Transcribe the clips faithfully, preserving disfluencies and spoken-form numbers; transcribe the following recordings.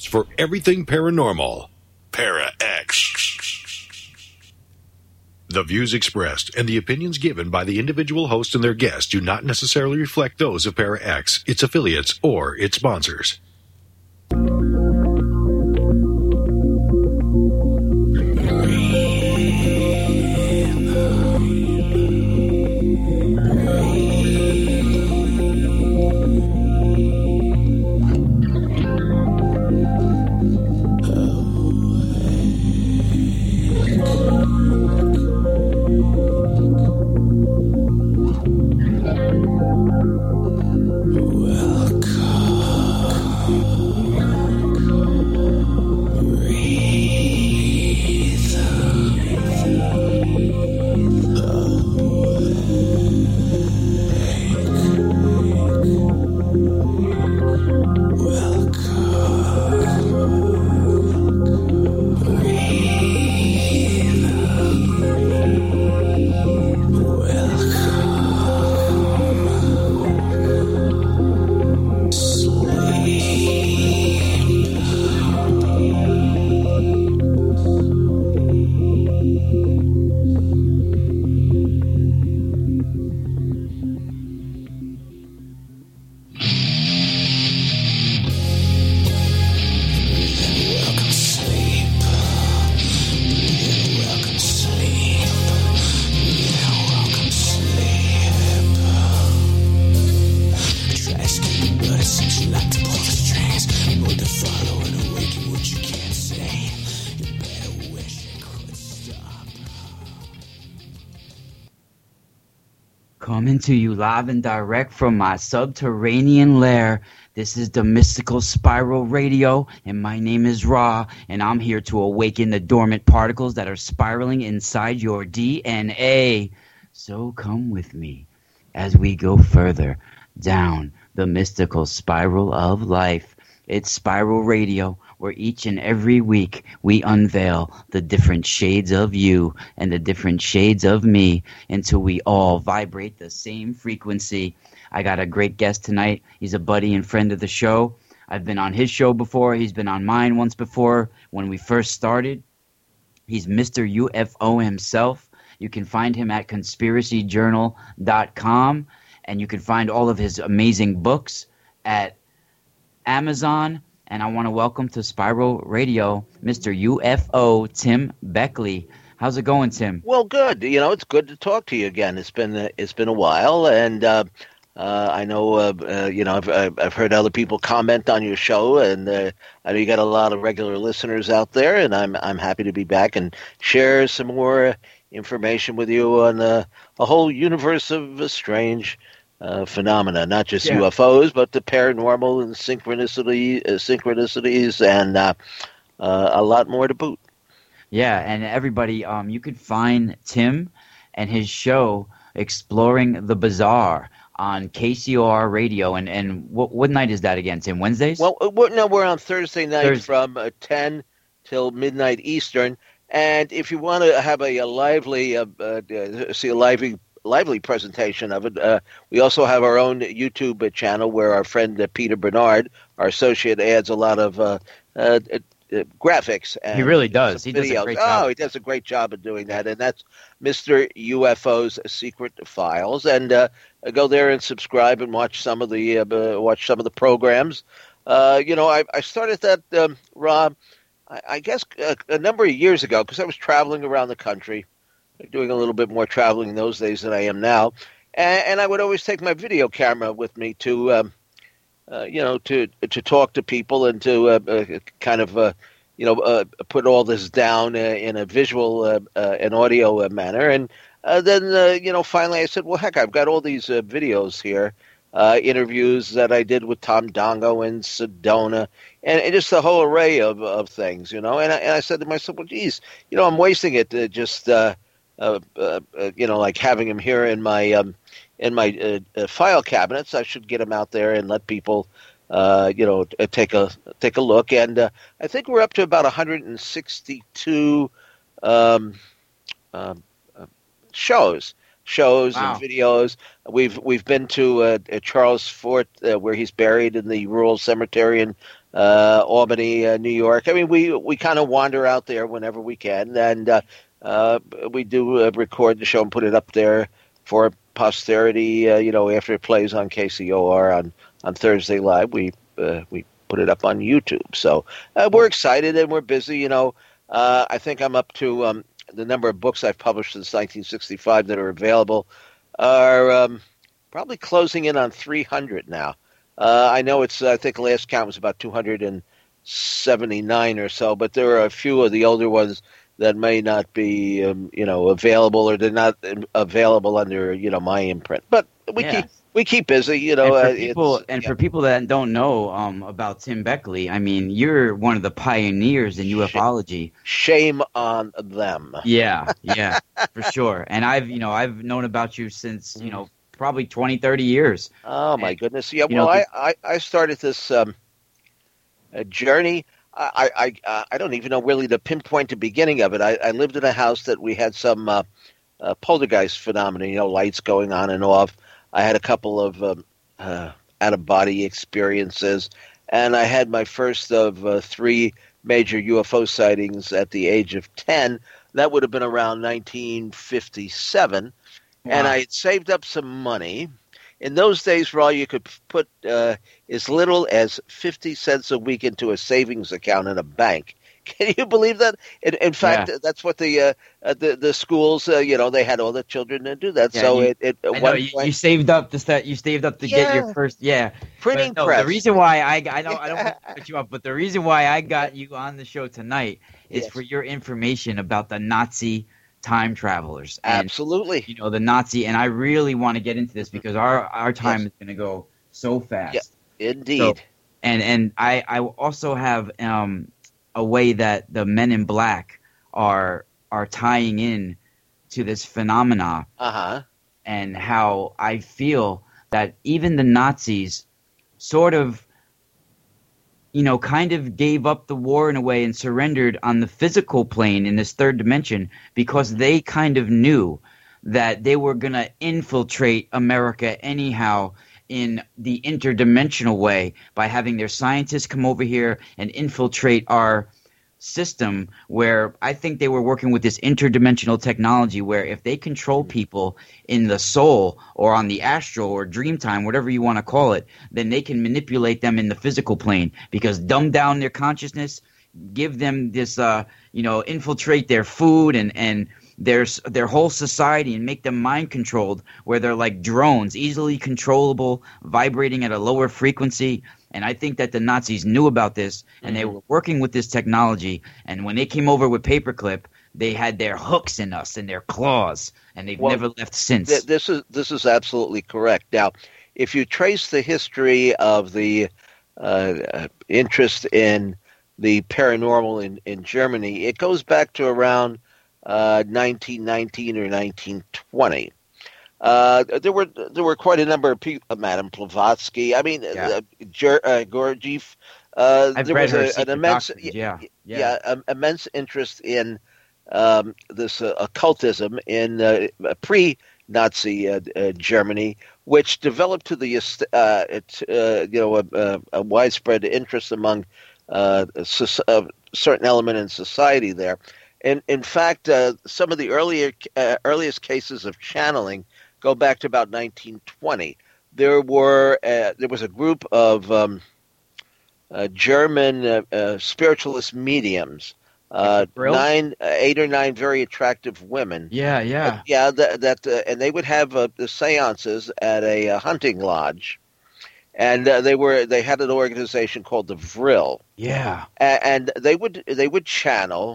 source for everything paranormal. Para-X. The views expressed and the opinions given by the individual host and their guests do not necessarily reflect those of Para-X, its affiliates, or its sponsors. Coming to you live and direct from my subterranean lair. This is the Mystical Spiral Radio, and my name is Ra, and I'm here to awaken the dormant particles that are spiraling inside your D N A. So come with me as we go further down the mystical spiral of life. It's Spiral Radio, where each and every week we unveil the different shades of you and the different shades of me until we all vibrate the same frequency. I got a great guest tonight. He's a buddy and friend of the show. I've been on his show before. He's been on mine once before when we first started. He's Mister U F O himself. You can find him at conspiracy journal dot com, and you can find all of his amazing books at Amazon. And I want to welcome to Spiral Radio Mister U F O Tim Beckley. How's it going, Tim? Well, good. You know, it's good to talk to you again. It's been uh, it's been a while, and uh, uh, I know uh, uh, you know I've I've heard other people comment on your show, and uh, I know you got a lot of regular listeners out there, and I'm I'm happy to be back and share some more information with you on uh, a whole universe of uh, strange Uh, phenomena, not just yeah. U F Os, but the paranormal and synchronicity, uh, synchronicities, and uh, uh, a lot more to boot. Yeah, and everybody, um, you could find Tim and his show Exploring the Bizarre on K C O R Radio. And, and what, what night is that again, Tim? Wednesdays? Well, we're, no, we're on Thursday night Thursday. from uh, ten till midnight Eastern. And if you want to have a, a lively, uh, uh, see a lively lively presentation of it. Uh, we also have our own YouTube channel where our friend uh, Peter Bernard, our associate, adds a lot of uh, uh, uh, graphics. And he really does. He videos. does a great job. Oh, he does a great job of doing that, and that's Mister U F O's Secret Files. And uh, go there and subscribe and watch some of the uh, watch some of the programs. Uh, you know, I, I started that, um, Rob, I, I guess a, a number of years ago because I was traveling around the country. Doing a little bit more traveling in those days than I am now, and, and I would always take my video camera with me to, um, uh, you know, to to talk to people and to uh, uh, kind of, uh, you know, uh, put all this down uh, in a visual uh, uh, and audio uh, manner. And uh, then, uh, you know, finally I said, well, heck, I've got all these uh, videos here, uh, interviews that I did with Tom Dongo and Sedona, and, and just a whole array of, of things, you know. And I, and I said to myself, well, geez, you know, I'm wasting it to just. Uh, Uh, uh, uh, you know, like having him here in my um, in my uh, uh, file cabinets. I should get him out there and let people, uh, you know, t- take a take a look. And uh, I think we're up to about one hundred sixty-two um, uh, uh, shows shows Wow. and videos. We've we've been to uh, Charles Fort, uh, where he's buried in the rural cemetery in uh, Albany, uh, New York. I mean, we we kind of wander out there whenever we can, and uh, uh, we do uh, record the show and put it up there for posterity. Uh, you know, after it plays on K C O R on, on Thursday Live, we uh, we put it up on YouTube. So uh, we're excited and we're busy. You know, uh, I think I'm up to um, the number of books I've published since nineteen sixty-five that are available are um, probably closing in on three hundred now. Uh, I know it's, I think the last count was about two hundred seventy-nine or so, but there are a few of the older ones that may not be, um, you know, available, or they're not available under, you know, my imprint. But we Yeah. keep we keep busy, you know. And for uh, people, it's- and yeah. for people that don't know um, about Tim Beckley, I mean, you're one of the pioneers in ufology. Shame on them. Yeah, yeah, for sure. And I've, you know, I've known about you since, you know, probably twenty, thirty years. Oh my And, goodness! Yeah, you well, know, I, I, I started this um, uh, journey. I I I I don't even know really the pinpoint the beginning of it. I, I lived in a house that we had some uh, uh, poltergeist phenomena. You know, lights going on and off. I had a couple of um, uh, out of body experiences, and I had my first of uh, three major U F O sightings at the age of ten. That would have been around nineteen fifty-seven. And Wow. I had saved up some money. In those days, Raw, you could put uh, as little as fifty cents a week into a savings account in a bank. Can you believe that? In, in fact, Yeah. that's what the uh, uh, the the schools, uh, you know, they had all the children to do that. Yeah, so you- it, it at I know one you, point, you saved up to start. You saved up to get your Yeah. first. Yeah, printing But no, press. the reason why I I don't I don't want to put you up, but the reason why I got you on the show tonight is Yes. for your information about the Nazi time travelers and Absolutely. you know the Nazi. And I really want to get into this because our our time Yes. is going to go so fast. Yeah. Indeed. So- And and I I also have um a way that the Men in Black are are tying in to this phenomena Uh huh. and how I feel that even the Nazis sort of, you know, kind of gave up the war in a way and surrendered on the physical plane in this third dimension because they kind of knew that they were going to infiltrate America anyhow in the interdimensional way by having their scientists come over here and infiltrate our system, where I think they were working with this interdimensional technology where if they control people in the soul or on the astral or dream time, whatever you want to call it, then they can manipulate them in the physical plane because dumb down their consciousness, give them this, uh, you know, infiltrate their food and, and their, their whole society and make them mind controlled where they're like drones, easily controllable, vibrating at a lower frequency. And I think that the Nazis knew about this, and they were working with this technology. And when they came over with Paperclip, they had their hooks in us and their claws, and they've Well, never left since. Th- This is this is absolutely correct. Now, if you trace the history of the uh, uh, interest in the paranormal in, in Germany, it goes back to around uh, nineteen nineteen or nineteen twenty. Uh, there were there were quite a number of people, uh, Madame Blavatsky. I mean, Yeah. uh, Ger- uh, Gurdjieff. Uh, I've there read was her a, an Secret immense, Doctrines, yeah, yeah. yeah, um, immense interest in um, this uh, occultism in uh, pre-Nazi uh, uh, Germany, which developed to the est- uh, it, uh, you know a, a, a widespread interest among uh, so- a certain element in society there. And in fact, uh, some of the earlier uh, earliest cases of channeling go back to about nineteen twenty. There were uh, there was a group of um, uh, German uh, uh, spiritualist mediums, uh, Brill? nine, uh, eight or nine very attractive women. Yeah, yeah. Yeah, that, that uh, and they would have uh, the seances at a uh, hunting lodge, and uh, they were they had an organization called the Vril, Yeah. a- and they would they would channel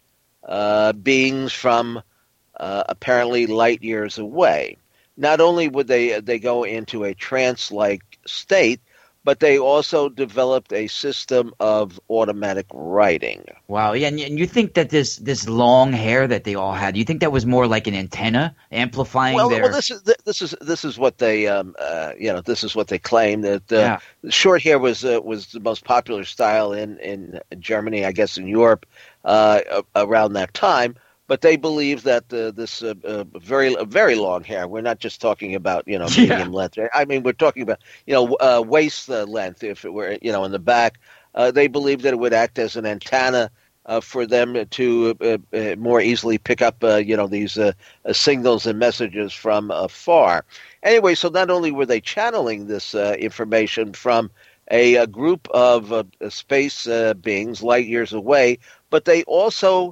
uh, beings from uh, apparently light years away. Not only would they they go into a trance-like state, but they also developed a system of automatic writing. Wow. Yeah, and, and you think that this this long hair that they all had, you think that was more like an antenna amplifying Well, their well, this is this is this is what they um, uh, you know this is what they claim that uh, Yeah. short hair was uh, was the most popular style in in Germany, I guess in Europe uh, a- around that time. but they believe that uh, this uh, uh, very very long hair. We're not just talking about you know medium Yeah. length. I mean, we're talking about you know uh, waist uh, length. If it were you know in the back, uh, they believe that it would act as an antenna uh, for them to uh, uh, more easily pick up uh, you know these uh, uh, signals and messages from afar. Anyway, so not only were they channeling this uh, information from a, a group of uh, space uh, beings light years away, but they also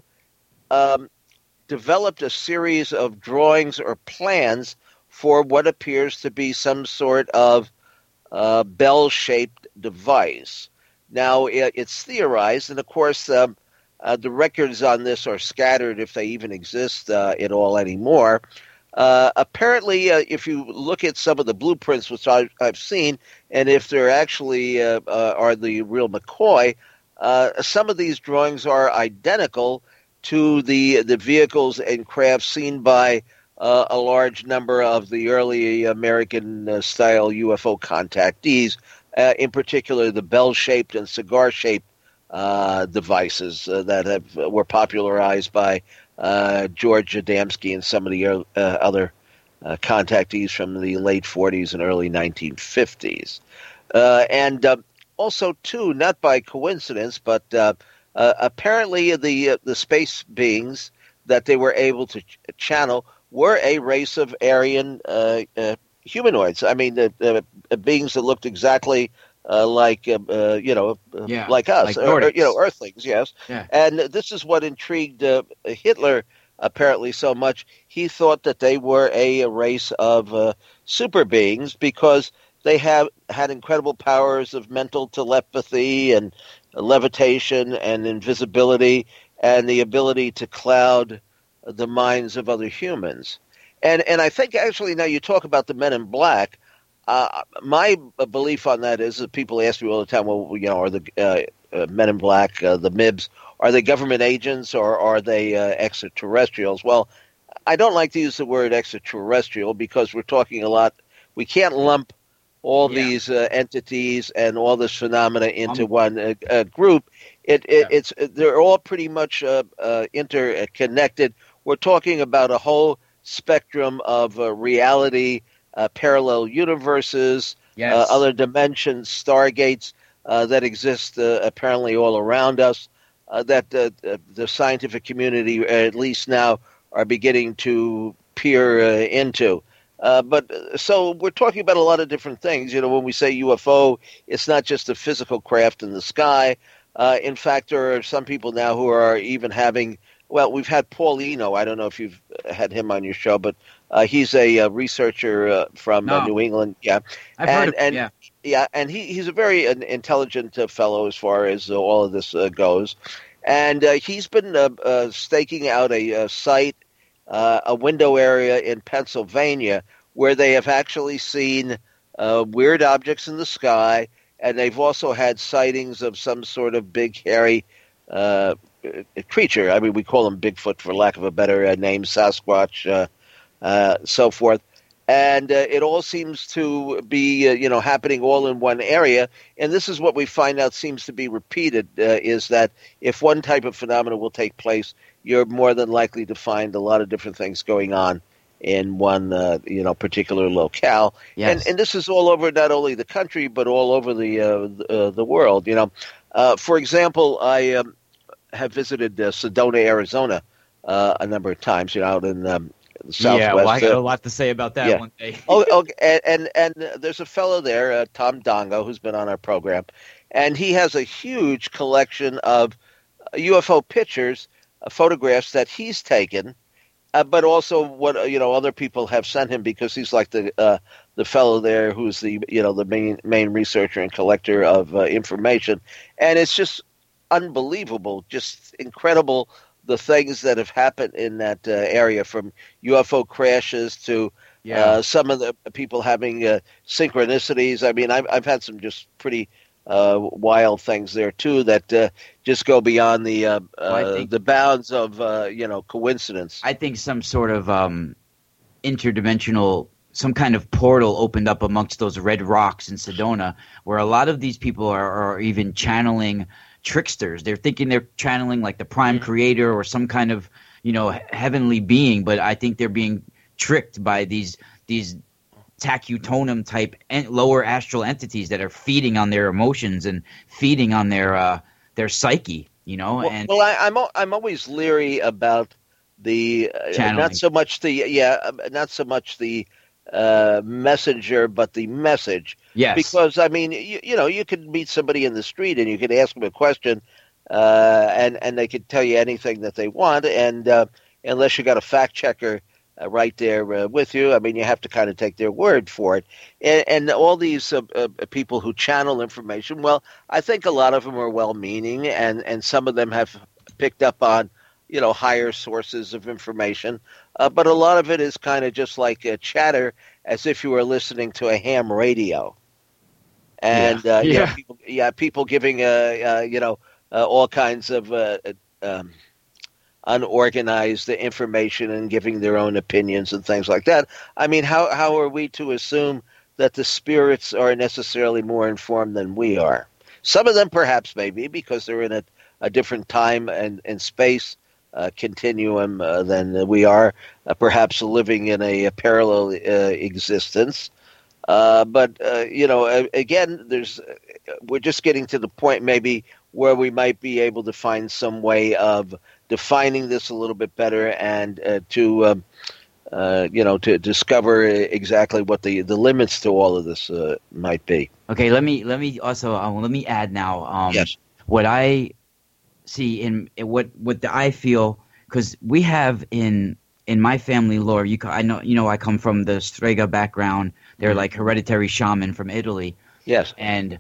um, developed a series of drawings or plans for what appears to be some sort of uh, bell-shaped device. Now, it, it's theorized, and of course, um, uh, the records on this are scattered if they even exist uh, at all anymore. Uh, apparently, uh, if you look at some of the blueprints which I, I've seen, and if they're actually uh, uh, are the real McCoy, uh, some of these drawings are identical to the the vehicles and crafts seen by uh, a large number of the early American-style uh, U F O contactees, uh, in particular the bell-shaped and cigar-shaped uh, devices uh, that have, were popularized by uh, George Adamski and some of the uh, other uh, contactees from the late forties and early nineteen fifties. Uh, and uh, also, too, not by coincidence, but uh, Uh, apparently, the uh, the space beings that they were able to ch- channel were a race of Aryan uh, uh, humanoids. I mean, the, the beings that looked exactly uh, like uh, uh, you know, uh, Yeah, like us, like or, or, Nordics. you know, Earthlings. Yes, Yeah. and this is what intrigued uh, Hitler apparently so much. He thought that they were a, a race of uh, super beings because they have had incredible powers of mental telepathy and levitation and invisibility and the ability to cloud the minds of other humans. And and I think actually now you talk about the Men in Black, uh, my belief on that is that people ask me all the time, well, you know, are the uh, uh, Men in Black, uh, the M I Bs, are they government agents or are they uh, extraterrestrials? Well, I don't like to use the word extraterrestrial because we're talking a lot. We can't lump all Yeah. these uh, entities and all this phenomena into Um, one uh, uh, group. It, it Yeah. it's they're all pretty much uh, uh, interconnected. We're talking about a whole spectrum of uh, reality, uh, parallel universes, Yes. uh, other dimensions, stargates uh, that exist uh, apparently all around us. Uh, that uh, the scientific community, at least now, are beginning to peer uh, into. Uh, but so we're talking about a lot of different things. You know, when we say U F O, it's not just a physical craft in the sky. Uh, in fact, there are some people now who are even having. Well, we've had Paul Eno. I don't know if you've had him on your show, but uh, he's a, a researcher uh, from No. uh, New England. Yeah, I've and, heard of and yeah. yeah, and he, he's a very uh, intelligent uh, fellow as far as uh, all of this uh, goes. And uh, he's been uh, uh, staking out a, a site, uh, a window area in Pennsylvania where they have actually seen uh, weird objects in the sky, and they've also had sightings of some sort of big, hairy uh, creature. I mean, we call them Bigfoot for lack of a better uh, name, Sasquatch, uh, uh, so forth. And uh, it all seems to be, uh, you know, happening all in one area. And this is what we find out seems to be repeated, uh, is that if one type of phenomena will take place, you're more than likely to find a lot of different things going on in one, uh, you know, particular locale. Yes. And, and this is all over not only the country, but all over the uh, the, uh, the world, you know. Uh, for example, I um, have visited uh, Sedona, Arizona uh, a number of times, you know, out in um, the Southwest. Yeah, well, I got uh, a lot to say about that yeah. one day. oh, okay. And, and and there's a fellow there, uh, Tom Dongo, who's been on our program, and he has a huge collection of U F O pictures, uh, photographs that he's taken, uh, but also what uh, you know other people have sent him because he's like the uh, the fellow there who's the you know the main main researcher and collector of uh, information, and it's just unbelievable, just incredible. The things that have happened in that uh, area, from U F O crashes to Yeah. uh, some of the people having uh, synchronicities. I mean, I've, I've had some just pretty uh, wild things there too that uh, just go beyond the uh, Well, I uh, think- the bounds of uh, you know coincidence. I think some sort of um, interdimensional, some kind of portal opened up amongst those red rocks in Sedona, where a lot of these people are, are even channeling tricksters. They're thinking they're channeling like the Prime Creator or some kind of you know, heavenly being, but I think they're being tricked by these these tacutonum type en- lower astral entities that are feeding on their emotions and feeding on their uh, their psyche, you know. Well, and well I, I'm al- I'm always leery about the uh, Channeling. not so much the yeah uh, not so much the uh, messenger, but the message. Yes. Because I mean, you, you know, you could meet somebody in the street and you could ask them a question, uh, and and they could tell you anything that they want, and uh, unless you got a fact checker uh, right there uh, with you, I mean, you have to kind of take their word for it. And, and all these uh, uh, people who channel information, well, I think a lot of them are well-meaning, and and some of them have picked up on, you know, higher sources of information. Uh, but a lot of it is kind of just like a chatter, as if you were listening to a ham radio. And, Yeah. uh, you Yeah. know, people, yeah, people giving, uh, uh, you know, uh, all kinds of uh, um, unorganized information and giving their own opinions and things like that. I mean, how, how are we to assume that the spirits are necessarily more informed than we are? Some of them perhaps maybe, because they're in a, a different time and, and space uh, continuum uh, than we are, uh, perhaps living in a, a parallel uh, existence. Uh, but, uh, you know, again, there's we're just getting to the point maybe where we might be able to find some way of defining this a little bit better and uh, to, um, uh, you know, to discover exactly what the, the limits to all of this uh, might be. Okay, let me let me also uh, let me add now. Um, Yes. What I see in, in what what the, I feel, because we have in in my family lore. You ca- I know you know I come from the Strega background. They're Mm-hmm. like hereditary shaman from Italy. Yes. And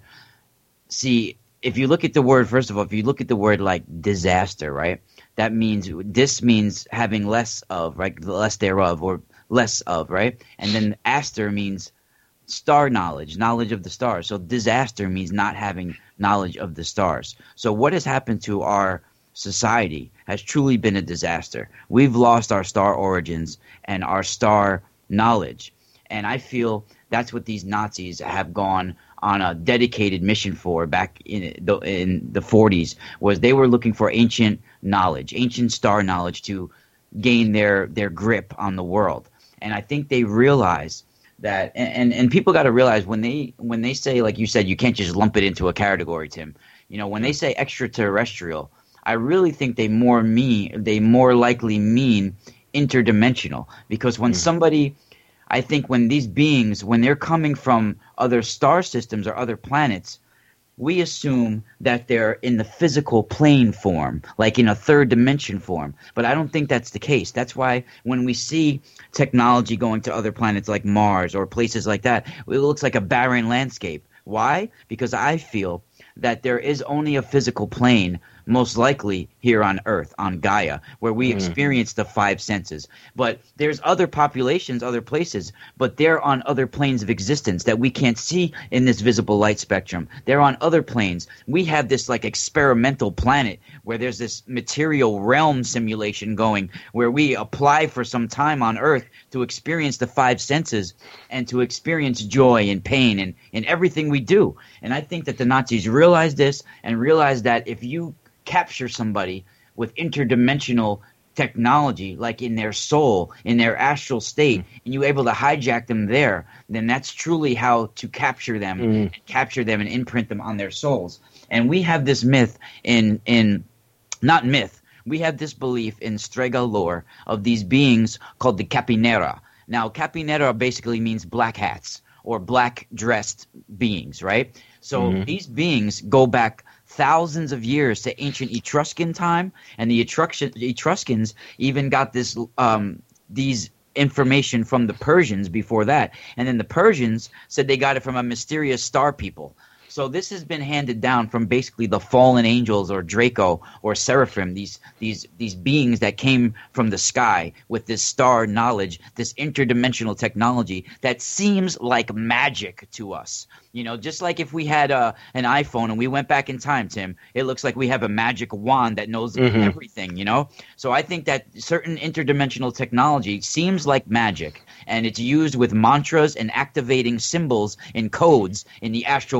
see, if you look at the word, first of all, if you look at the word like disaster, right? That means this means having less of, right? Less thereof, or less of, right? And then aster means star knowledge, knowledge of the stars. So disaster means not having knowledge of the stars. So what has happened to our society has truly been a disaster. We've lost our star origins and our star knowledge. And I feel that's what these Nazis have gone on a dedicated mission for back in the, in the forties, was they were looking for ancient knowledge, ancient star knowledge to gain their, their grip on the world. And I think they realize that, and, and, and people got to realize when they when they say, like you said, you can't just lump it into a category, Tim. You know, when they say extraterrestrial, I really think they more mean they more likely mean interdimensional, because when mm. somebody I think when these beings, when they're coming from other star systems or other planets, we assume that they're in the physical plane form, like in a third dimension form. But I don't think that's the case. That's why when we see technology going to other planets like Mars or places like that, it looks like a barren landscape. Why? Because I feel that there is only a physical plane, most likely here on Earth, on Gaia, where we mm. experience the five senses. But there's other populations, other places, but they're on other planes of existence that we can't see in this visible light spectrum. They're on other planes. We have this like experimental planet where there's this material realm simulation going, where we apply for some time on Earth to experience the five senses and to experience joy and pain and, and everything we do. And I think that the Nazis realized this and realized that if you capture somebody with interdimensional technology, like in their soul, in their astral state, mm. and you're able to hijack them there, then that's truly how to capture them, mm. and capture them and imprint them on their souls. And we have this myth in, in not myth, we have this belief in Strega lore of these beings called the Capinera. Now, Capinera basically means black hats or black-dressed beings, right? So mm-hmm. these beings go back thousands of years to ancient Etruscan time, and the Etruscans even got this um, these information from the Persians before that. And then the Persians said they got it from a mysterious star people. So this has been handed down from basically the fallen angels or Draco or Seraphim, these these these beings that came from the sky with this star knowledge, this interdimensional technology that seems like magic to us. You know, just like if we had a, an iPhone and we went back in time, Tim, it looks like we have a magic wand that knows mm-hmm. everything, you know? So I think that certain interdimensional technology seems like magic, and it's used with mantras and activating symbols and codes in the astral form.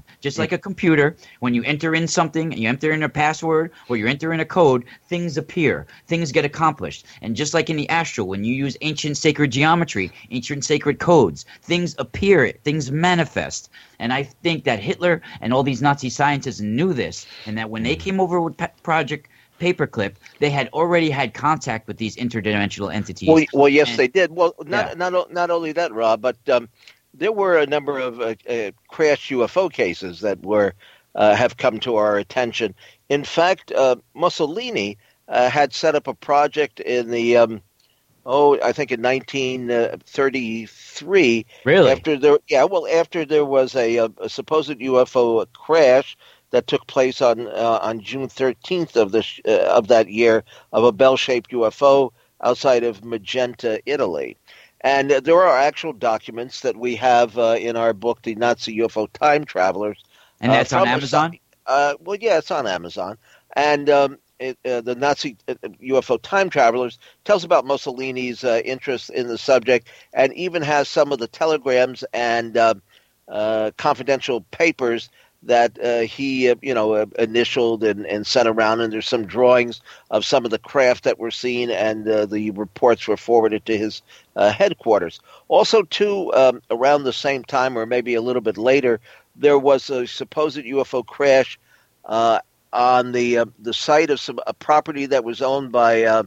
program. Just like a computer, when you enter in something, you enter in a password or you enter in a code, things appear, things get accomplished. And just like in the astral, when you use ancient sacred geometry, ancient sacred codes, things appear, things manifest. And I think that Hitler and all these Nazi scientists knew this, and that when they came over with Project Paperclip, they had already had contact with these interdimensional entities. Well, well yes, and, they did. Well, not yeah. not not only that, Rob, but um, there were a number of uh, uh, crashed U F O cases that were uh, have come to our attention. In fact, uh, Mussolini uh, had set up a project in the um, oh, I think in nineteen thirty-three. Really? After there, yeah, well, after there was a, a, a supposed U F O crash that took place on uh, on June thirteenth of this uh, of that year of a bell-shaped U F O outside of Magenta, Italy. And uh, there are actual documents that we have uh, in our book, The Nazi U F O Time Travelers. And that's uh, on Amazon? Uh, well, yeah, it's on Amazon. And um, it, uh, the Nazi uh, U F O Time Travelers tells about Mussolini's uh, interest in the subject and even has some of the telegrams and uh, uh, confidential papers that uh, he, uh, you know, uh, initialed and, and sent around, and there's some drawings of some of the craft that were seen, and uh, the reports were forwarded to his uh, headquarters. Also, too, um, around the same time, or maybe a little bit later, there was a supposed U F O crash uh, on the uh, the site of some a property that was owned by uh,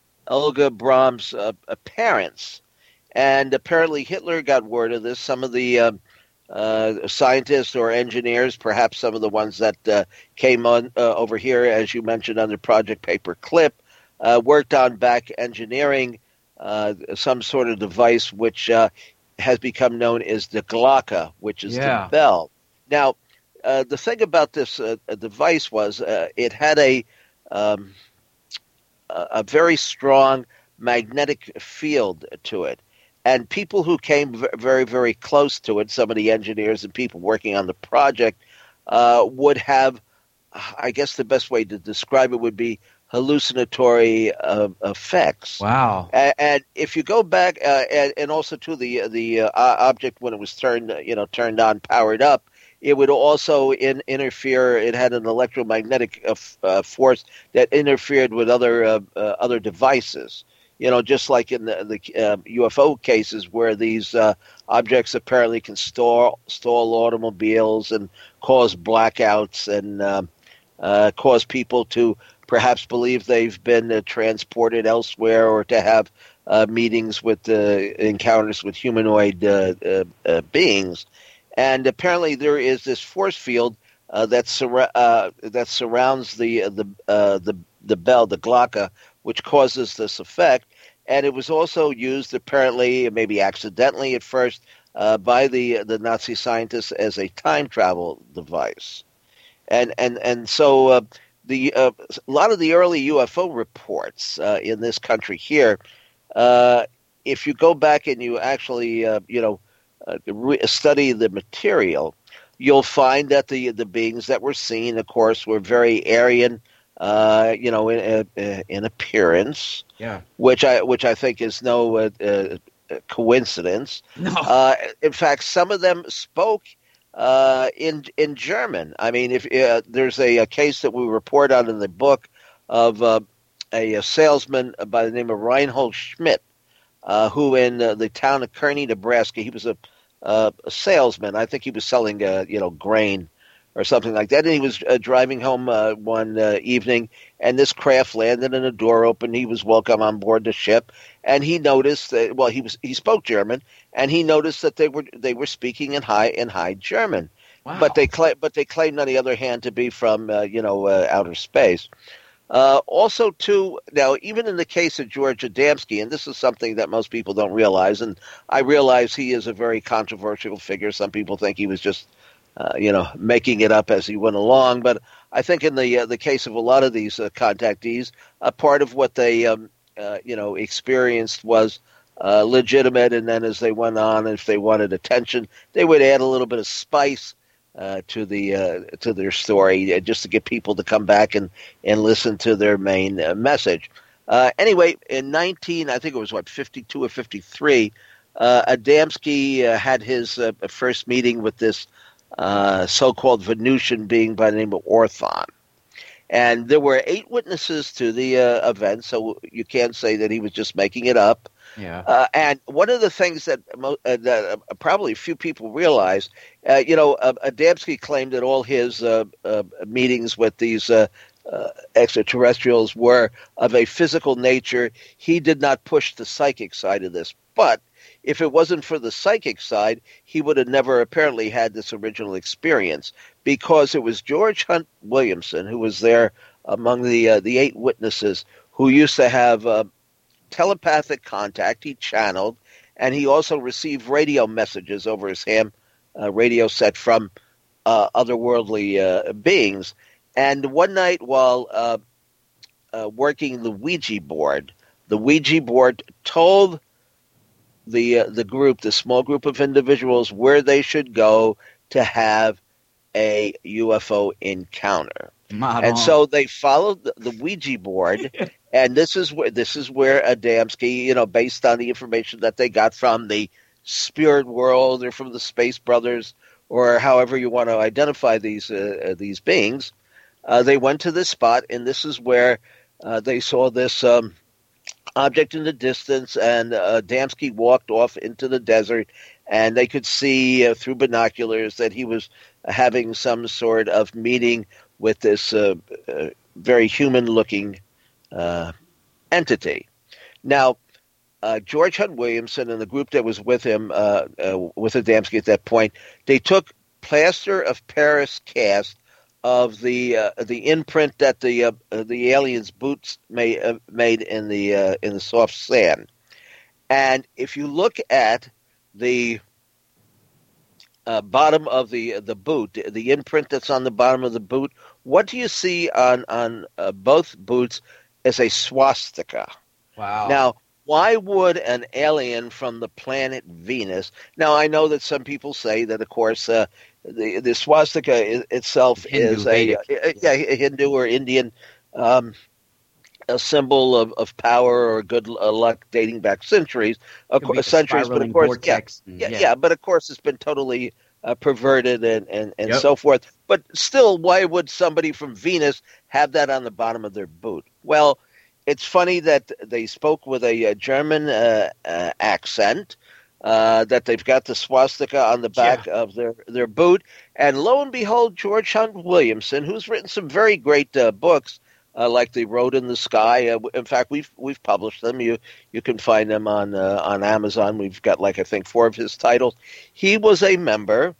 Olga Brahm's uh, parents, and apparently Hitler got word of this. Some of the uh, Uh, scientists or engineers, perhaps some of the ones that uh, came on uh, over here, as you mentioned, under Project Paperclip, uh, worked on back engineering uh, some sort of device which uh, has become known as the Glocke, which is yeah. the bell. Now, uh, the thing about this uh, device was uh, it had a um, a very strong magnetic field to it. And people who came very, very close to it, some of the engineers and people working on the project, uh, would have, I guess the best way to describe it would be hallucinatory uh, effects. Wow. And, and if you go back, uh, and, and also to the the uh, object when it was turned, you know, turned on, powered up, it would also in, interfere. It had an electromagnetic uh, uh, force that interfered with other uh, uh, other devices. You know, just like in the, the uh, U F O cases where these uh, objects apparently can stall, stall automobiles and cause blackouts and uh, uh, cause people to perhaps believe they've been uh, transported elsewhere, or to have uh, meetings with uh, encounters with humanoid uh, uh, uh, beings. And apparently there is this force field uh, that, sur- uh, that surrounds the, the, uh, the, the bell, the Glocke, which causes this effect. And it was also used, apparently, maybe accidentally at first, uh, by the the Nazi scientists as a time travel device. And and and so uh, the uh, a lot of the early U F O reports uh, in this country here, uh, if you go back and you actually uh, you know uh, re- study the material, you'll find that the the beings that were seen, of course, were very Aryan. Uh, you know, in, uh, in appearance, yeah, which I which I think is no uh, uh, coincidence. No, uh, in fact, some of them spoke uh, in in German. I mean, if uh, there's a, a case that we report on in the book of uh, a, a salesman by the name of Reinhold Schmidt, uh, who in uh, the town of Kearney, Nebraska, he was a, uh, a salesman. I think he was selling uh, you know grain or something like that. And he was uh, driving home uh, one uh, evening, and this craft landed and a door opened. He was welcome on board the ship, and he noticed that, well, he was he spoke German, and he noticed that they were they were speaking in high in high German. Wow. But they cla- but they claimed on the other hand to be from uh, you know uh, outer space. Uh, also, too, now even in the case of George Adamski, and this is something that most people don't realize, and I realize he is a very controversial figure. Some people think he was just Uh, you know, making it up as he went along. But I think in the uh, the case of a lot of these uh, contactees, a part of what they, um, uh, you know, experienced was uh, legitimate. And then as they went on, if they wanted attention, they would add a little bit of spice uh, to the uh, to their story, uh, just to get people to come back and, and listen to their main uh, message. Uh, anyway, in nineteen, I think it was, what, fifty-two or fifty-three, uh, Adamski uh, had his uh, first meeting with this uh, so-called Venusian being by the name of Orthon. And there were eight witnesses to the uh, event, so you can't say that he was just making it up. Yeah. Uh, and one of the things that, uh, that uh, probably few people realize, uh, you know, uh, Adamski claimed that all his uh, uh, meetings with these uh, uh, extraterrestrials were of a physical nature. He did not push the psychic side of this. But if it wasn't for the psychic side, he would have never apparently had this original experience, because it was George Hunt Williamson who was there among the uh, the eight witnesses who used to have uh, telepathic contact. He channeled, and he also received radio messages over his ham uh, radio set from uh, otherworldly uh, beings. And one night while uh, uh, working the Ouija board, the Ouija board told the uh, the group, the small group of individuals, where they should go to have a U F O encounter. Not and on. so they followed the, the Ouija board, and this is where this is where Adamski, you know, based on the information that they got from the spirit world or from the Space Brothers, or however you want to identify these uh, these beings, uh, they went to this spot, and this is where uh, they saw this um, object in the distance, and uh, Adamski walked off into the desert, and they could see uh, through binoculars that he was having some sort of meeting with this uh, uh, very human-looking uh, entity. Now, uh, George Hunt Williamson and the group that was with him, uh, uh, with Adamski at that point, they took plaster of Paris cast of the uh, the imprint that the uh, the aliens' boots made uh, made in the uh, in the soft sand. And if you look at the uh, bottom of the the boot, the imprint that's on the bottom of the boot, what do you see on on uh, both boots as a swastika? Wow. Now, why would an alien from the planet Venus? Now, I know that some people say that, of course, uh, the the swastika itself Hindu, is a, a, yeah, a Hindu or Indian um, a symbol of, of power or good luck dating back centuries, of course, centuries. But of course, yeah, and, yeah, yeah, yeah. But of course, it's been totally uh, perverted and and, and Yep. so forth. But still, why would somebody from Venus have that on the bottom of their boot? Well, it's funny that they spoke with a, a German uh, uh, accent, uh, that they've got the swastika on the back Yeah. of their, their boot. And lo and behold, George Hunt Williamson, who's written some very great uh, books, uh, like The Road in the Sky. Uh, in fact, we've we've published them. You you can find them on uh, on Amazon. We've got, like, I think, four of his titles. He was a member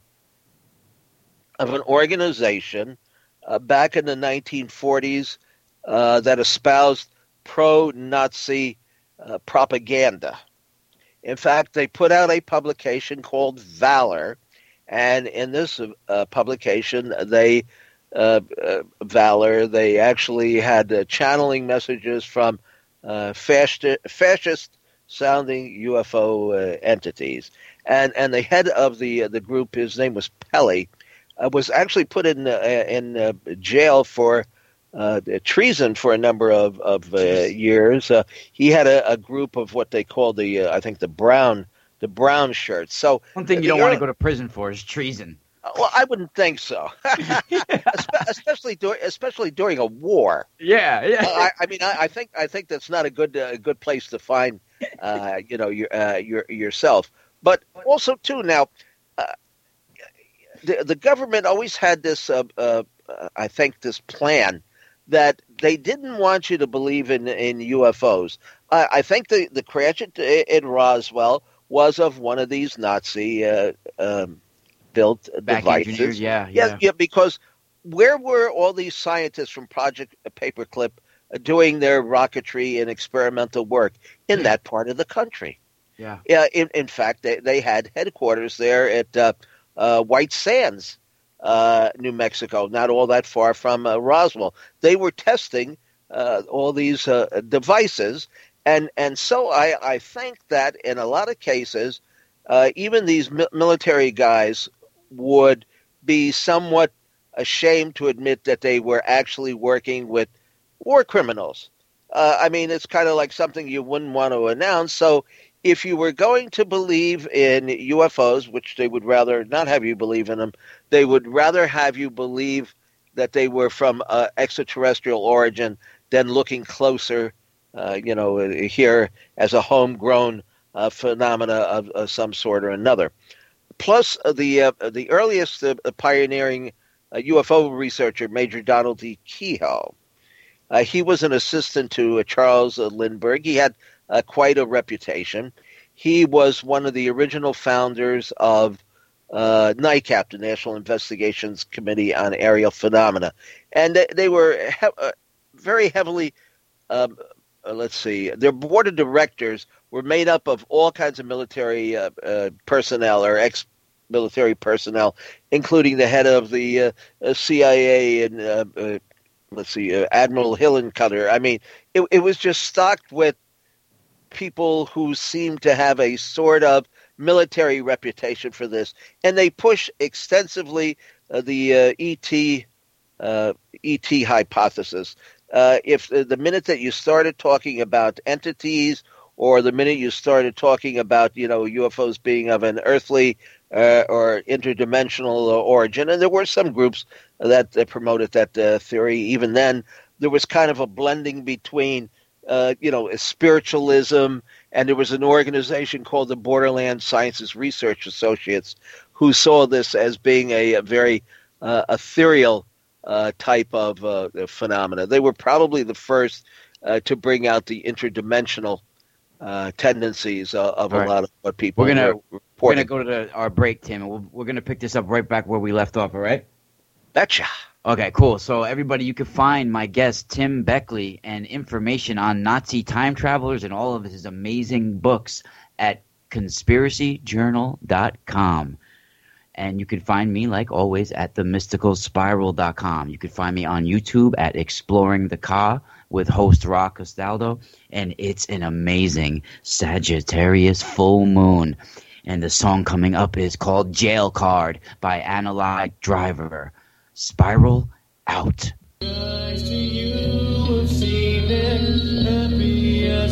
of an organization uh, back in the nineteen forties uh, that espoused pro-Nazi uh, propaganda. In fact, they put out a publication called Valor, and in this uh, publication, they uh, uh, Valor, they actually had uh, channeling messages from uh, fascist, fascist-sounding U F O uh, entities, and and the head of the uh, the group, his name was Pelly, uh, was actually put in uh, in uh, jail for Uh, treason for a number of, of uh, years. Uh, he had a, a group of what they call the, uh, I think, the brown, the brown shirts. So One thing you don't want to go to prison for is treason. Well, I wouldn't think so, especially during, especially during a war. Yeah, yeah. I, I mean, I, I think I think that's not a good uh, good place to find, uh, you know, your, uh, your yourself. But also too now, uh, the the government always had this, uh, uh, I think, this plan that they didn't want you to believe in, in U F Os. I, I think the, the crash at, in Roswell was of one of these Nazi uh, um, built Back devices. engineered, yeah, yeah, yeah. yeah. Because where were all these scientists from Project Paperclip uh, doing their rocketry and experimental work in that part of the country? Yeah. Yeah. In, in fact, they, they had headquarters there at uh, uh, White Sands, Uh, New Mexico, not all that far from uh, Roswell. They were testing uh, all these uh, devices, and and so I, I think that in a lot of cases, uh, even these mi- military guys would be somewhat ashamed to admit that they were actually working with war criminals. Uh, I mean, it's kind of like something you wouldn't want to announce. So if you were going to believe in U F Os, which they would rather not have you believe in them, they would rather have you believe that they were from uh, extraterrestrial origin than looking closer, uh, you know, here as a homegrown uh, phenomena of, of some sort or another. Plus, uh, the uh, the earliest uh, pioneering uh, U F O researcher, Major Donald D. Keyhoe, uh, he was an assistant to uh, Charles uh, Lindbergh. He had uh, quite a reputation. He was one of the original founders of uh, NICAP, the National Investigations Committee on Aerial Phenomena. And they, they were he- uh, very heavily, um, uh, let's see, their board of directors were made up of all kinds of military uh, uh, personnel or ex-military personnel, including the head of the uh, uh, C I A and, uh, uh, let's see, uh, Admiral Hillencutter. I mean, it, it was just stocked with people who seemed to have a sort of military reputation for this, and they push extensively uh, the uh, E T uh, E T hypothesis. Uh, if uh, the minute that you started talking about entities, or the minute you started talking about, you know, U F Os being of an earthly uh, or interdimensional uh, origin, and there were some groups that uh, promoted that uh, theory. Even then, there was kind of a blending between Uh, you know, spiritualism, and there was an organization called the Borderland Sciences Research Associates who saw this as being a, a very uh, ethereal uh, type of uh, phenomena. They were probably the first uh, to bring out the interdimensional uh, tendencies uh, of All a right. lot of what people We're gonna were we're reporting. gonna go to the, our break, Tim, and we'll, we're gonna pick this up right back where we left off. All right. Betcha. Okay, cool. So everybody, you can find my guest Tim Beckley and information on Nazi time travelers and all of his amazing books at conspiracy journal dot com. And you can find me, like always, at the mystical spiral dot com. You can find me on YouTube at Exploring the Ka with host Ra Castaldo. And it's an amazing Sagittarius full moon. And the song coming up is called Jail Card by Analog Driver. Spiral out. Guys, do you have seen it? Happy as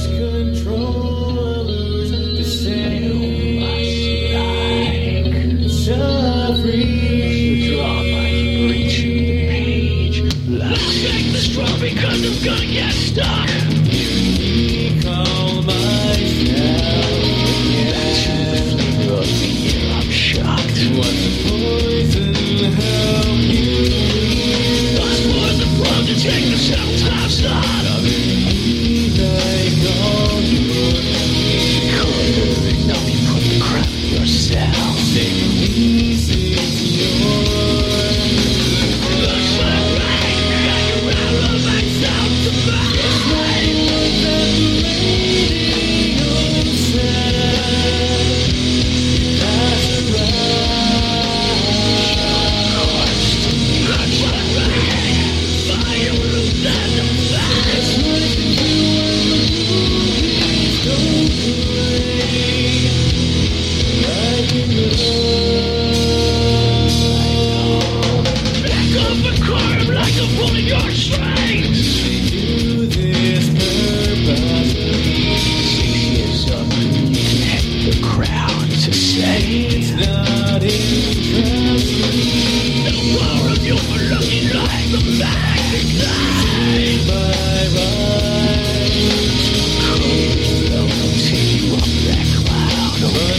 controllers, the same like suffering. Drama, you reach the page. Let's take the straw because I'm gonna get stuck. Recall myself. That's the flavor of the year. I'm shocked. What the poison help you? To take the self-time start of it. Like all your color, now you put the crap in yourself. Say peace is yours. Looks like right, got you out of myself to find. It's like what that radio said. That's right. That's right. It's not interesting. The power of your looking like the magic line. Bye bye. Cold, I'll take you up that cloud. But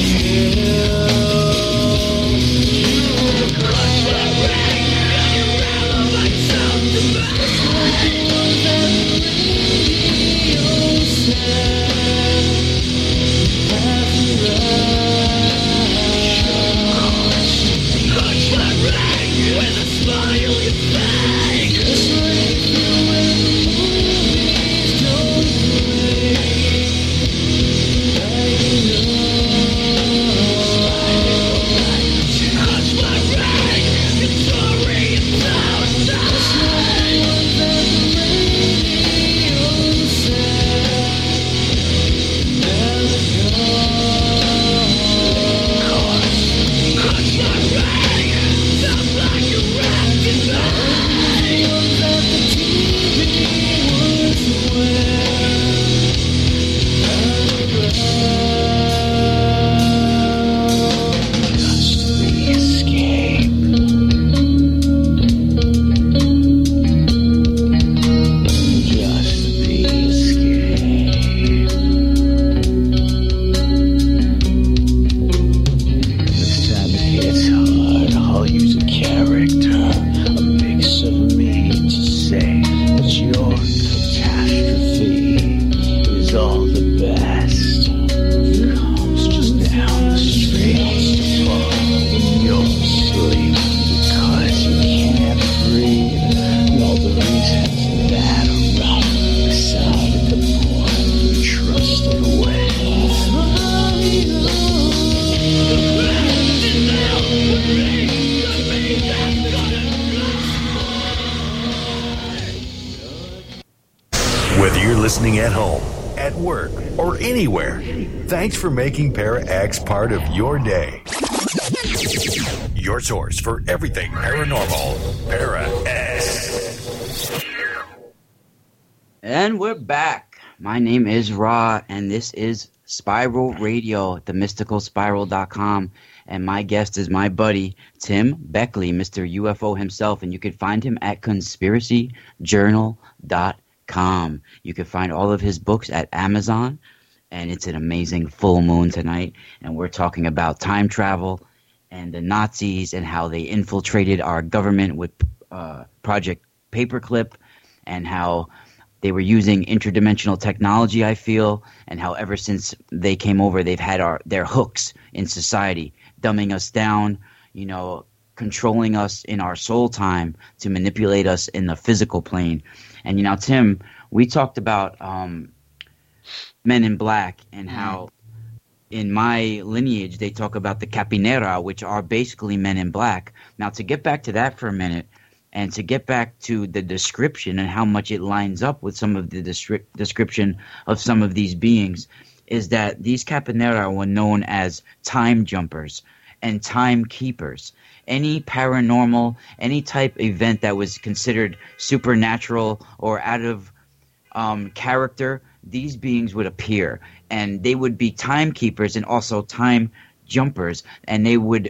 still, you cross my ring. Got you out of myself to listening at home, at work, or anywhere, thanks for making Para X part of your day. Your source for everything paranormal, Para X. And we're back. My name is Ra, and this is Spiral Radio, the mystical spiral dot com. And my guest is my buddy, Tim Beckley, Mister U F O himself. And you can find him at conspiracy journal dot com. You can find all of his books at Amazon. And it's an amazing full moon tonight. And we're talking about time travel and the Nazis and how they infiltrated our government with uh, Project Paperclip, and how they were using interdimensional technology, I feel, and how ever since they came over, they've had our their hooks in society, dumbing us down, you know, controlling us in our soul time to manipulate us in the physical plane. And, you know, Tim, we talked about um, Men in Black and how in my lineage they talk about the Capinera, which are basically Men in Black. Now, to get back to that for a minute, and to get back to the description and how much it lines up with some of the descri- description of some of these beings, is that these Capinera were known as time jumpers and time keepers. Any paranormal, any type event that was considered supernatural or out of um, character, these beings would appear. And they would be timekeepers and also time jumpers. And they would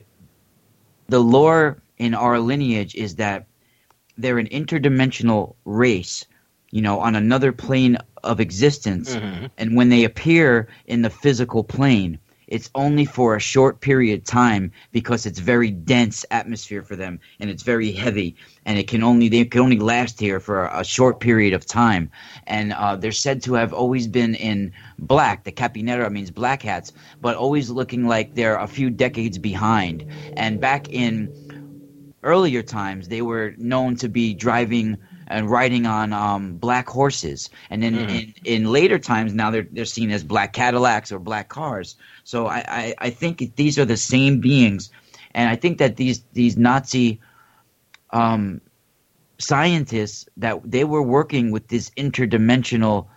– the lore in our lineage is that they're an interdimensional race, you know, on another plane of existence. Mm-hmm. And when they appear in the physical plane, it's only for a short period of time because it's very dense atmosphere for them and it's very heavy, and it can only they can only last here for a, a short period of time. And uh, they're said to have always been in black. The Capinera means black hats, but always looking like they're a few decades behind. And back in earlier times, they were known to be driving and riding on um, black horses, and then mm. in, in later times, now they're they're seen as black Cadillacs or black cars. So I, I, I think these are the same beings, and I think that these these Nazi um, scientists, that they were working with this interdimensional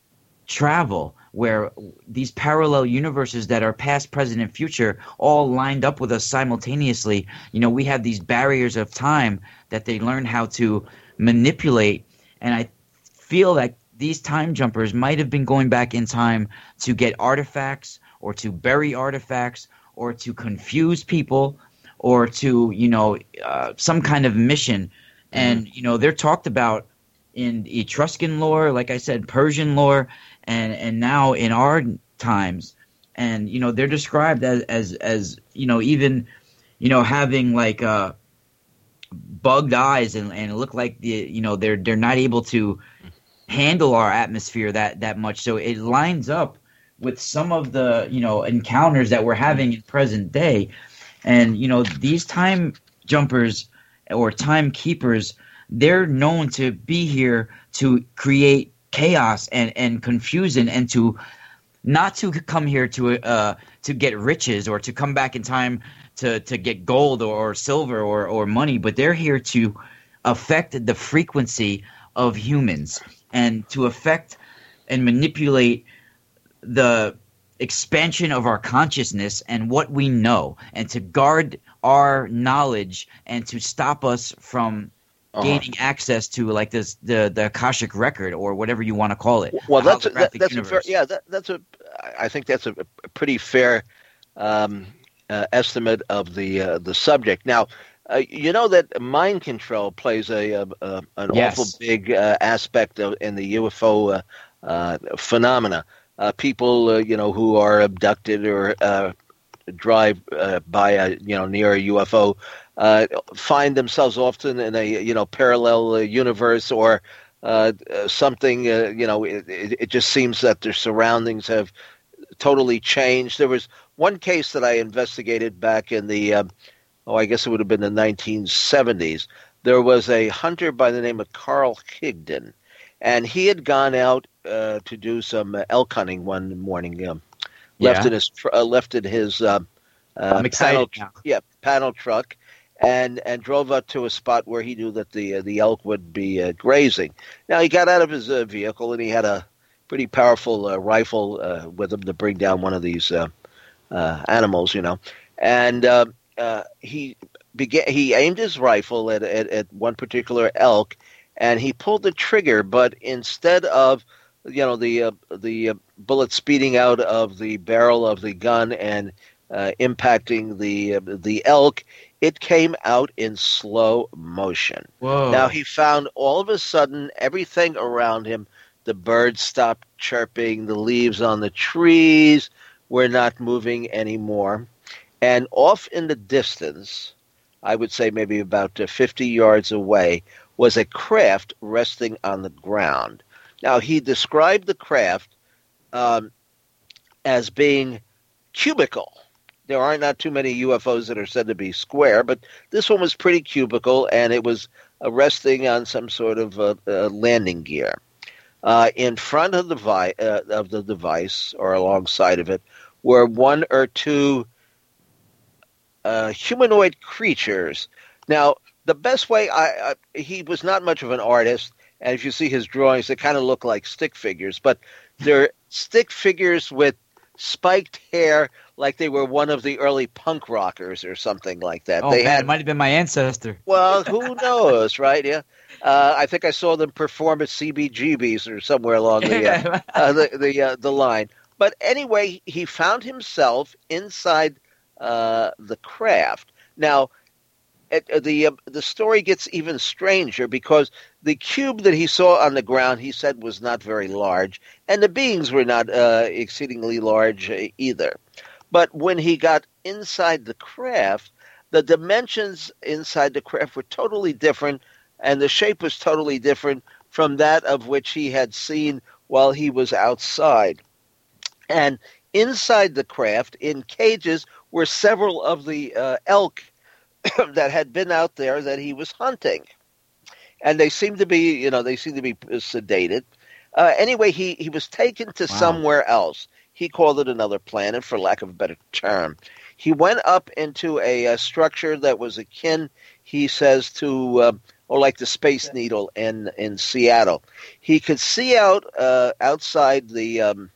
travel, where these parallel universes that are past, present, and future all lined up with us simultaneously. You know, we have these barriers of time that they learn how to manipulate, and I feel that these time jumpers might have been going back in time to get artifacts or to bury artifacts or to confuse people or to, you know, uh, some kind of mission. And, you know, they're talked about in Etruscan lore, like I said, Persian lore, and and now in our times. And, you know, they're described as, as, as you know, even, you know, having like uh, bugged eyes and, and look like, the you know, they're they're not able to handle our atmosphere that, that much. So it lines up with some of the, you know, encounters that we're having in present day. And, you know, these time jumpers or time keepers, they're known to be here to create chaos and, and confusion, and to not to come here to uh to get riches or to come back in time to, to get gold or, or silver or, or money, but they're here to affect the frequency of humans and to affect and manipulate the expansion of our consciousness and what we know, and to guard our knowledge and to stop us from Uh-huh. gaining access to like this the the Akashic record or whatever you want to call it. Well, that's a, that, that's a fair, yeah that, that's a I think that's a, a pretty fair um, uh, estimate of the uh, the subject. Now, uh, you know that mind control plays a, a, a an yes. awful big uh, aspect of, in the U F O uh, uh, phenomena. Uh, people, uh, you know, who are abducted or uh, drive uh, by a you know near a U F O. Uh, find themselves often in a you know parallel uh, universe or uh, uh, something. Uh, you know, it, it, it just seems that their surroundings have totally changed. There was one case that I investigated back in the um, oh, I guess it would have been the nineteen seventies. There was a hunter by the name of Carl Higdon, and he had gone out uh, to do some uh, elk hunting one morning. Um, yeah. Left in his tr- uh, left in his uh, uh, I'm excited panel, now. yeah panel truck. And and drove up to a spot where he knew that the uh, the elk would be uh, grazing. Now he got out of his uh, vehicle and he had a pretty powerful uh, rifle uh, with him to bring down one of these uh, uh, animals, you know. And uh, uh, he began. He aimed his rifle at, at at one particular elk, and he pulled the trigger. But instead of you know the uh, the uh, bullet speeding out of the barrel of the gun and uh, impacting the uh, the elk, it came out in slow motion. Whoa. Now he found all of a sudden everything around him. The birds stopped chirping. The leaves on the trees were not moving anymore. And off in the distance, I would say maybe about uh, fifty yards away, was a craft resting on the ground. Now, he described the craft um, as being cubical. There are not too many U F Os that are said to be square, but this one was pretty cubical, and it was uh, resting on some sort of uh, uh, landing gear. Uh, in front of the, vi- uh, of the device, or alongside of it, were one or two uh, humanoid creatures. Now, the best way, I, I he was not much of an artist, and if you see his drawings, they kind of look like stick figures, but they're stick figures with spiked hair, like they were one of the early punk rockers or something like that. Oh, they man, had, it might have been my ancestor. Well, who knows, right? Yeah, uh, I think I saw them perform at C B G B's or somewhere along the uh, uh, the the, uh, the line. But anyway, he found himself inside uh, the craft. Now, it, the uh, the story gets even stranger because the cube that he saw on the ground, he said, was not very large, and the beings were not uh, exceedingly large uh, either. But when he got inside the craft, the dimensions inside the craft were totally different, and the shape was totally different from that of which he had seen while he was outside. And inside the craft, in cages, were several of the uh, elk that had been out there that he was hunting. And they seemed to be, you know, they seemed to be sedated. Uh, anyway, he, he was taken to Wow. somewhere else. He called it another planet, for lack of a better term. He went up into a, a structure that was akin, he says, to, uh, or like the Space Needle in, in Seattle. He could see out uh, outside the um,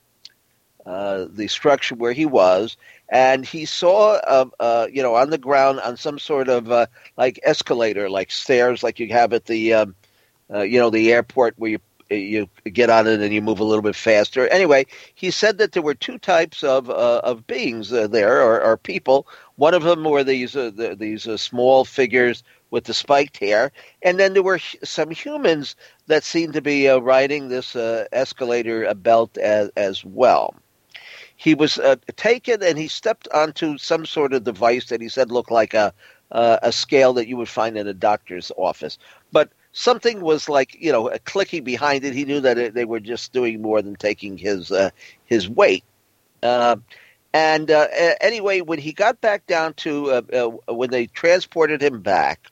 uh, the structure where he was, and he saw, uh, uh, you know, on the ground on some sort of uh, like escalator, like stairs, like you have at the, um, uh, you know, the airport where you you get on it and you move a little bit faster. Anyway, he said that there were two types of uh, of beings uh, there, or, or people. One of them were these uh, the, these uh, small figures with the spiked hair, and then there were some humans that seemed to be uh, riding this uh, escalator uh, belt as, as well. He was uh, taken, and he stepped onto some sort of device that he said looked like a uh, a scale that you would find in a doctor's office, but something was like, you know, a clicking behind it. He knew that it, they were just doing more than taking his uh, his weight. Uh, and uh, anyway, when he got back down to uh, uh, when they transported him back,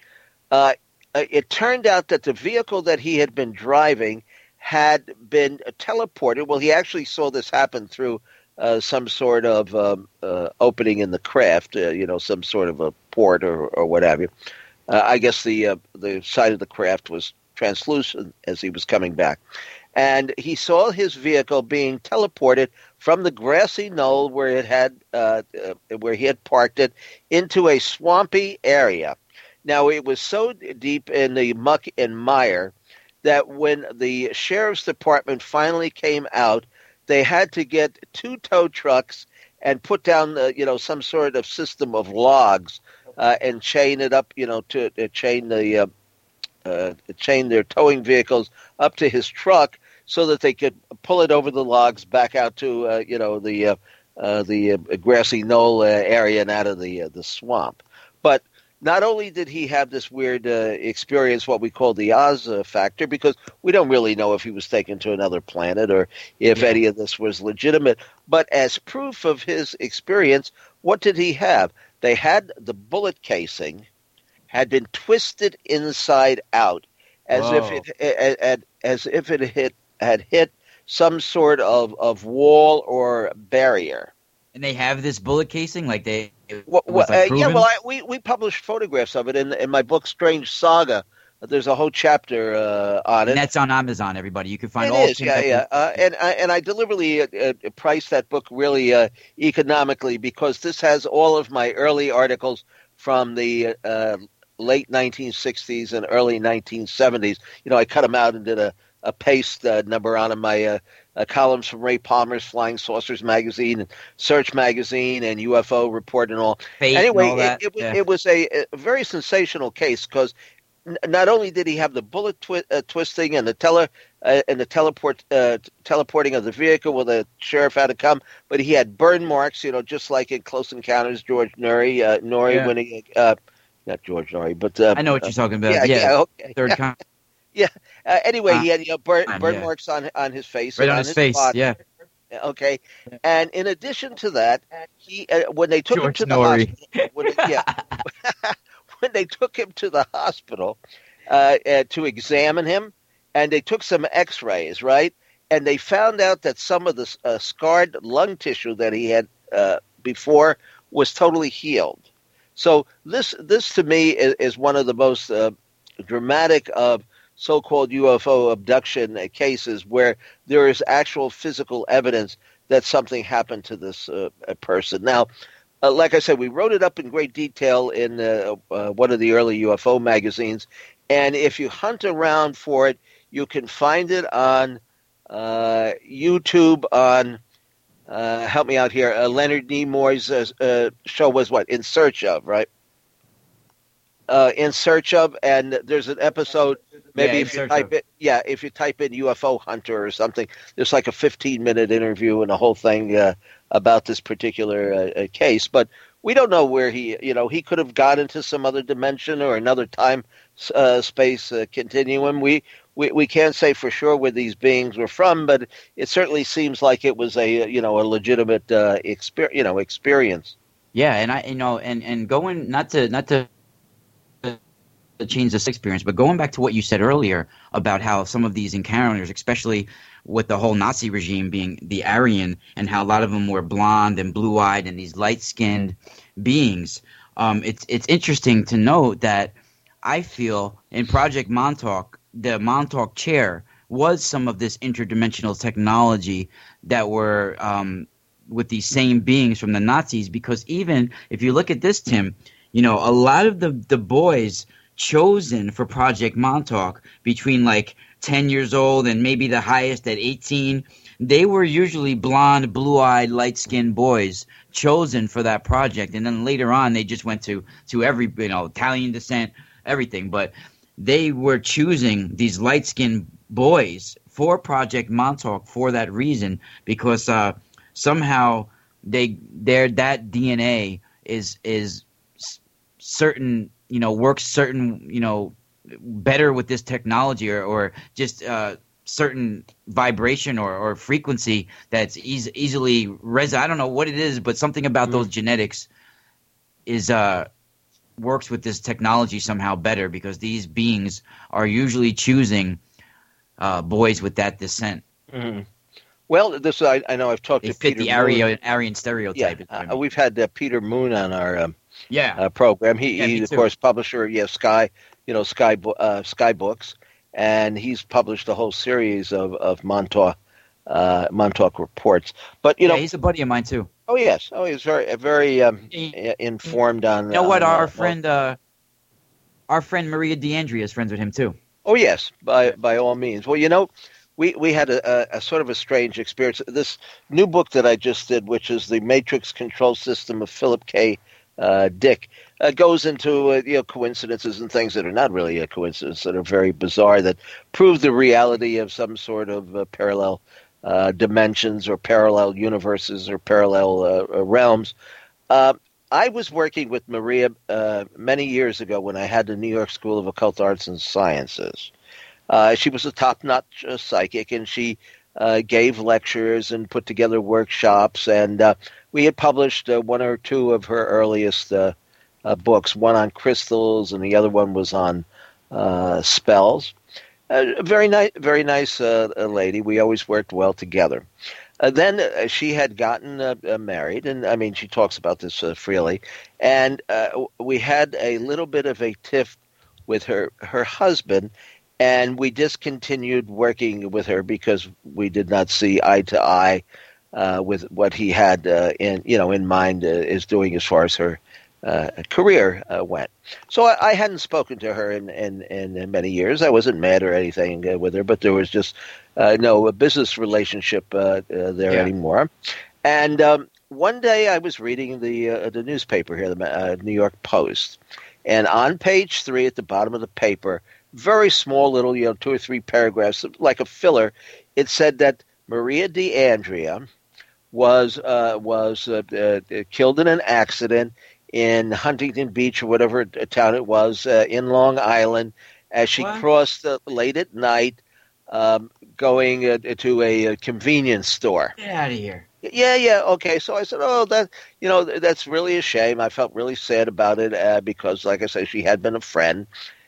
uh, it turned out that the vehicle that he had been driving had been teleported. Well, he actually saw this happen through uh, some sort of um, uh, opening in the craft, uh, you know, some sort of a port or, or what have you. Uh, I guess the uh, the side of the craft was translucent as he was coming back. And he saw his vehicle being teleported from the grassy knoll where it had uh, uh, where he had parked it into a swampy area. Now, it was so deep in the muck and mire that when the sheriff's department finally came out, they had to get two tow trucks and put down, uh, you know, some sort of system of logs uh, and chain it up, you know, to, to chain the uh, uh, chain their towing vehicles up to his truck so that they could pull it over the logs back out to, uh, you know, the uh, uh, the uh, grassy knoll uh, area and out of the uh, the swamp. But not only did he have this weird uh, experience, what we call the Oz uh, factor, because we don't really know if he was taken to another planet or if Yeah. any of this was legitimate, but as proof of his experience, what did he have? They had the bullet casing had been twisted inside out, as Whoa. if it as, as if it hit had hit some sort of, of wall or barrier. And they have this bullet casing, like they. It Well, was, well, like, uh, yeah, proven? well, I, we we published photographs of it in in my book Strange Saga, there's a whole chapter uh, on And it. that's on Amazon, everybody. You can find It all is, Tim yeah, Becker's- yeah. Uh, and I and I deliberately uh, uh, priced that book really uh, economically because this has all of my early articles from the uh, late nineteen sixties and early nineteen seventies. You know, I cut them out and did a, a paste uh, number on them. My uh, uh, columns from Ray Palmer's Flying Saucers magazine and Search magazine and U F O Report and all. Fate Anyway, and all that. it, it, was, Yeah. it was a, a very sensational case because n- not only did he have the bullet twi- uh, twisting and the tele uh, and the teleport uh, t- teleporting of the vehicle where the sheriff had to come, but he had burn marks, you know, just like in Close Encounters, George Norrie, uh, Norrie Yeah. when he, uh, not George Norrie, but uh, I know what you're talking about. yeah, Yeah, yeah, okay. third con- Uh, anyway, Uh, he had you know, burn, fine, burn yeah. marks on on his face, right and on his face. body. Yeah, Okay, and in addition to that, he uh, when they took him George to the Norrie. hospital, when they, yeah, when they took him to the hospital uh, uh, to examine him, and they took some X-rays, right, and they found out that some of the uh, scarred lung tissue that he had uh, before was totally healed. So this this to me is, is one of the most uh, dramatic of so-called U F O abduction cases where there is actual physical evidence that something happened to this uh, person. Now, uh, like I said, we wrote it up in great detail in uh, uh, one of the early U F O magazines, and if you hunt around for it, you can find it on uh, YouTube on, uh, help me out here, uh, Leonard Nimoy's uh, uh, show was what? In Search Of, right? Uh, in Search Of, and there's an episode. Maybe Yeah, if In you Search type Of. it, yeah, if you type in U F O Hunter or something, there's like a fifteen minute interview and a whole thing uh, about this particular uh, uh, case. But we don't know where he, you know, he could have got into some other dimension or another time uh, space uh, continuum. We, we we can't say for sure where these beings were from, but it certainly seems like it was a you know a legitimate uh, experience. You know, experience. yeah, and I, you know, and and going not to not to. to change this experience, but going back to what you said earlier about how some of these encounters, especially with the whole Nazi regime being the Aryan, and how a lot of them were blonde and blue-eyed and these light-skinned beings, um, it's it's interesting to note that I feel in Project Montauk, the Montauk chair was some of this interdimensional technology that were um, with these same beings from the Nazis, because even if you look at this, Tim, you know, a lot of the, the boys chosen for Project Montauk between like ten years old and maybe the highest at eighteen, they were usually blonde, blue-eyed, light-skinned boys chosen for that project. And then later on, they just went to, to every, you know, Italian descent, everything. But they were choosing these light-skinned boys for Project Montauk for that reason, because uh, somehow they their that D N A is is certain, you know, works certain, you know, better with this technology, or, or just uh, certain vibration or, or frequency that's eas- easily res. I don't know what it is, but something about those genetics is uh, works with this technology somehow better, because these beings are usually choosing uh, boys with that descent. Mm-hmm. Well, this I, I know I've talked They to fit Peter the Moon. Aryan, Aryan stereotype. Yeah, is what I uh, mean. we've had uh, Peter Moon on our um, yeah. uh, program. He, Yeah, me he's of too. course publisher, yeah, Sky, you know, Sky, Bo- uh, Sky Books, and he's published a whole series of of Montauk, uh, Montauk reports. But you know, yeah, he's a buddy of mine too. oh yes, oh he's very very um, You informed on. know what? on, Our uh, friend, uh, our friend Maria DeAndrea is friends with him too. Oh yes, by by all means. Well, you know, we we had a, a, a sort of a strange experience. This new book that I just did, which is the Matrix Control System of Philip K. Uh, Dick, uh, goes into uh, you know coincidences and things that are not really a coincidence, that are very bizarre, that prove the reality of some sort of uh, parallel uh, dimensions or parallel universes or parallel uh, realms. Uh, I was working with Maria uh, many years ago when I had the New York School of Occult Arts and Sciences. Uh, she was a top-notch uh, psychic, and she uh, gave lectures and put together workshops, and uh, we had published uh, one or two of her earliest uh, uh, books, one on crystals and the other one was on uh, spells. Uh, a very nice, very nice uh, lady. We always worked well together. Uh, then uh, she had gotten uh, uh, married, and I mean, she talks about this uh, freely, and uh, we had a little bit of a tiff with her her husband, and we discontinued working with her because we did not see eye to eye uh, with what he had uh, in you know in mind uh, is doing as far as her uh, career uh, went. So I, I hadn't spoken to her in, in, in many years. I wasn't mad or anything uh, with her, but there was just uh, no business relationship uh, uh, there Yeah. anymore. And um, one day I was reading the uh, the newspaper here, the uh, New York Post, and on page three at the bottom of the paper, very small little, you know, two or three paragraphs, like a filler, it said that Maria D'Andrea was uh, was uh, uh, killed in an accident in Huntington Beach or whatever town it was uh, in Long Island as she What? crossed uh, late at night um, going uh, to a, a convenience store. Get out of here. Yeah, yeah, okay. So I said, oh, that you know, that's really a shame. I felt really sad about it uh, because, like I say, she had been a friend,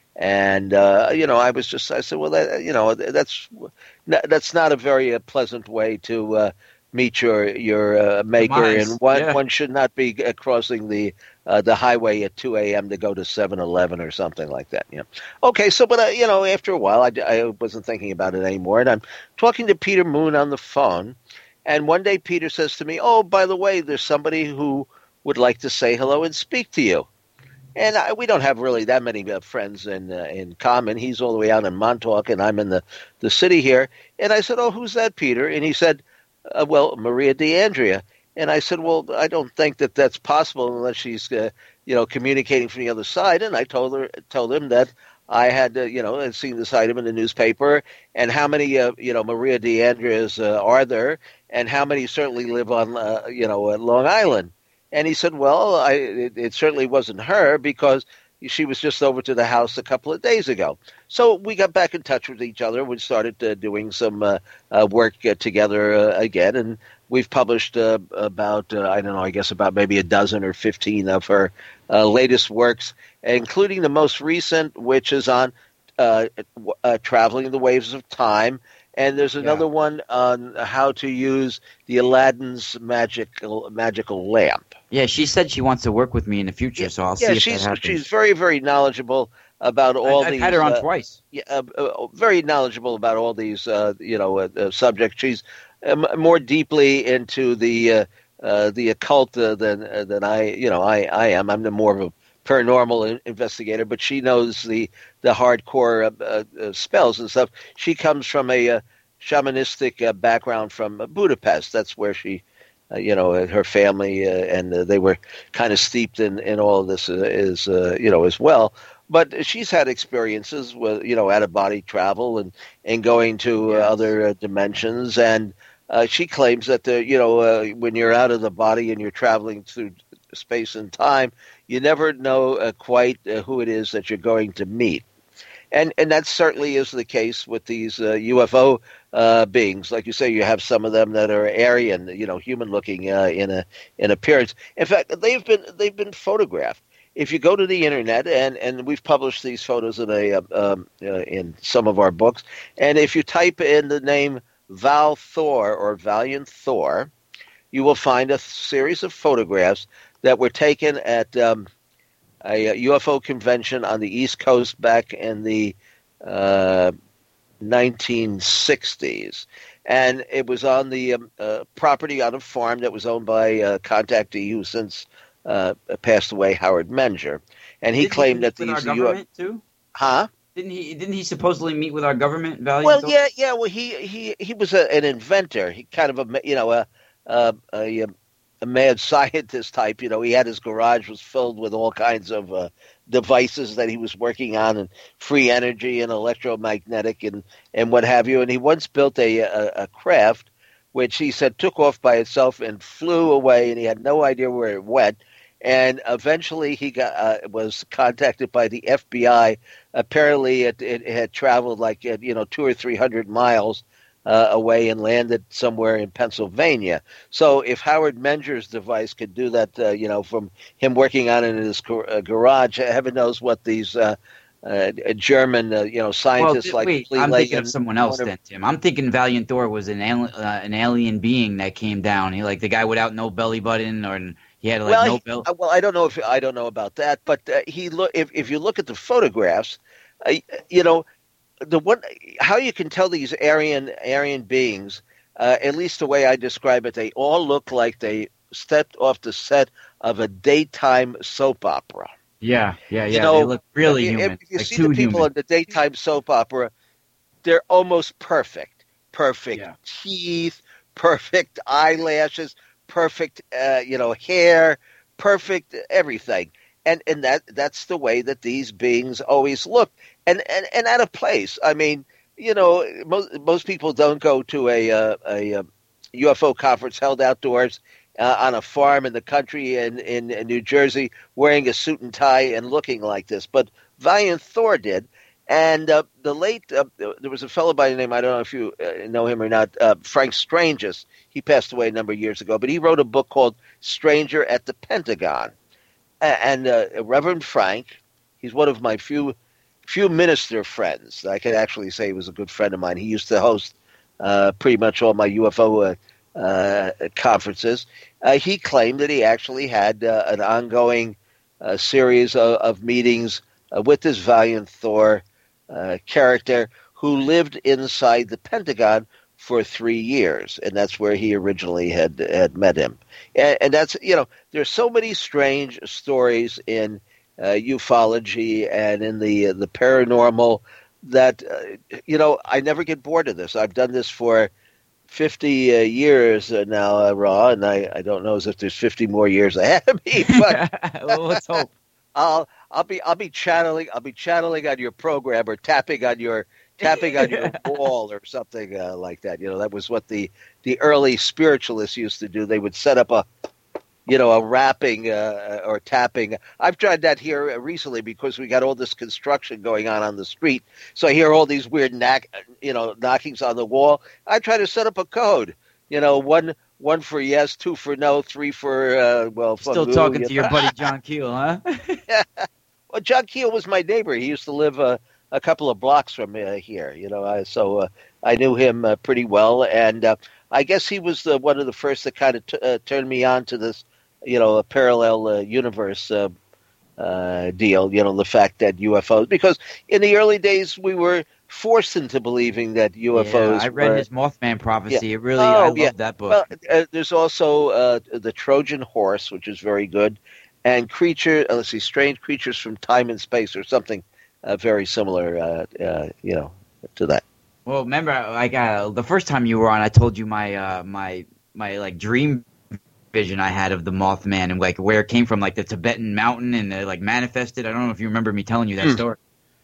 and uh, you know, I was just, I said, well, that, you know, that's that's not a very uh, pleasant way to uh, meet your your uh, maker, Demise, and one yeah. one should not be uh, crossing the uh, the highway at two a.m. to go to seven eleven or something like that. You know, okay. So, but uh, you know, after a while, I, I wasn't thinking about it anymore, and I'm talking to Peter Moon on the phone. And one day Peter says to me, oh, by the way, there's somebody who would like to say hello and speak to you. And I, we don't have really that many uh, friends in uh, in common. He's all the way out in Montauk, and I'm in the, the city here. And I said, oh, who's that, Peter? And he said, uh, well, Maria D'Andrea. And I said, well, I don't think that that's possible unless she's, uh, you know, communicating from the other side. And I told her, told him that I had, uh, you know, had seen this item in the newspaper, and how many, uh, you know, Maria D'Andreas uh, are there, and how many certainly live on, uh, you know, uh, Long Island. And he said, well, I, it, it certainly wasn't her because she was just over to the house a couple of days ago. So we got back in touch with each other. We started uh, doing some uh, uh, work uh, together uh, again, and we've published uh, about, uh, I don't know, I guess about maybe a dozen or fifteen of her uh, latest works, including the most recent, which is on uh, uh, traveling the waves of time. And there's another Yeah. one on how to use the Aladdin's magical magical lamp. Yeah, she said she wants to work with me in the future, so I'll yeah, see if she's that happens. she's very very knowledgeable about all I, I've these. had her on uh, twice. yeah, uh, uh, very knowledgeable about all these, uh, you know, uh, uh, subjects. She's um, more deeply into the uh, uh, the occult uh, than uh, than I, you know, I, I am. I'm the more of a paranormal in- investigator, but she knows the the hardcore uh, uh, uh, spells and stuff. She comes from a uh, shamanistic uh, background from uh, Budapest. That's where she. Uh, you know, uh, her family uh, and uh, they were kind of steeped in, in all of this uh, is, uh, you know, as well. But she's had experiences with, you know, out-of-body travel and, and going to uh, Yes. other uh, dimensions. And uh, she claims that, the, you know, uh, when you're out of the body and you're traveling through space and time, you never know uh, quite uh, who it is that you're going to meet. And and that certainly is the case with these uh, U F O uh, beings. Like you say, you have some of them that are Aryan, you know, human-looking uh, in a in appearance. In fact, they've been they've been photographed. If you go to the internet, and, and we've published these photos in a um, uh, in some of our books, and if you type in the name Val Thor or Valiant Thor, you will find a series of photographs that were taken at um, a U F O convention on the East Coast back in the uh, nineteen sixties. And it was on the um, uh, property on a farm that was owned by a contactee who since uh, passed away, Howard Menger. And he Didn't claimed meet that with our these U F O... government too. Huh? Didn't he? Didn't he supposedly meet with our government? Valiant Well, Thor? yeah, yeah. Well, he he he was a, an inventor. He kind of a you know a a, a a mad scientist type. You know, he had his garage was filled with all kinds of uh, devices that he was working on, and free energy and electromagnetic and and what have you. And he once built a a, a craft which he said took off by itself and flew away, and he had no idea where it went. And eventually, he got uh, was contacted by the F B I. Apparently, it, it had traveled like uh, you know two or three hundred miles uh, away and landed somewhere in Pennsylvania. So, if Howard Menger's device could do that, uh, you know, from him working on it in his gar- uh, garage, heaven knows what these uh, uh, German, uh, you know, Well, scientists th- like wait, Lee I'm thinking of Lagan someone else wanna- then, Tim. I'm thinking Valiant Thor was an al- uh, an alien being that came down. He like the guy without no belly button, or he He had like well, no he- belt. uh, well, I don't know if I don't know about that, but uh, he look if if you look at the photographs, uh, you know, the one how you can tell these Aryan Aryan beings, uh, at least the way I describe it, they all look like they stepped off the set of a daytime soap opera. Yeah, yeah, yeah. You know, they look really if, human. If you like see too the people human. in the daytime soap opera, they're almost perfect. Perfect Yeah. teeth, perfect eyelashes, perfect uh, you know hair, perfect everything. And and that that's the way that these beings always look. And and, and out of place. I mean, you know, most most people don't go to a uh, a, a U F O conference held outdoors uh, on a farm in the country in, in in New Jersey wearing a suit and tie and looking like this. But Valiant Thor did. And uh, the late, uh, there was a fellow by the name, I don't know if you uh, know him or not, uh, Frank Stranges. He passed away a number of years ago, but he wrote a book called Stranger at the Pentagon. And uh, Reverend Frank, he's one of my few few minister friends. I can actually say he was a good friend of mine. He used to host uh, pretty much all my U F O uh, uh, conferences. Uh, he claimed that he actually had uh, an ongoing uh, series of, of meetings uh, with this Valiant Thor uh, character who lived inside the Pentagon for three years, and that's where he originally had had met him. And, and that's, you know, there's so many strange stories in uh, ufology and in the uh, the paranormal that, uh, you know, I never get bored of this. I've done this for fifty uh, years uh, now, uh, Raw, and I, I don't know as if there's fifty more years ahead of me, but well, let's hope. I'll I'll be I'll be channeling I'll be channeling on your program or tapping on your tapping on your wall or something uh, like that. You know, that was what the the early spiritualists used to do. They would set up a you know a rapping uh, or tapping. I've tried that here recently because we got all this construction going on on the street. So I hear all these weird knack you know knockings on the wall. I try to set up a code. You know, one. One for yes, two for no, three for, uh, well... Still fungu, talking you to know. your buddy John Keel, huh? Well, John Keel was my neighbor. He used to live uh, a couple of blocks from uh, here, you know, I, so uh, I knew him uh, pretty well. And uh, I guess he was the, one of the first that kind of t- uh, turned me on to this, you know, a parallel uh, universe uh, uh, deal, you know, the fact that U F Os... Because in the early days, we were forced into believing that U F Os Yeah, I read were... his Mothman prophecy. It really, Oh, I love yeah. that book. Well, uh, there's also uh, the Trojan Horse, which is very good, and creature. Uh, let's see, strange creatures from time and space, or something uh, very similar. Uh, uh, you know, to that. Well, remember, like uh, the first time you were on, I told you my uh, my my like dream vision I had of the Mothman and like where it came from, like the Tibetan mountain, and it, like manifested. I don't know if you remember me telling you that Hmm. story,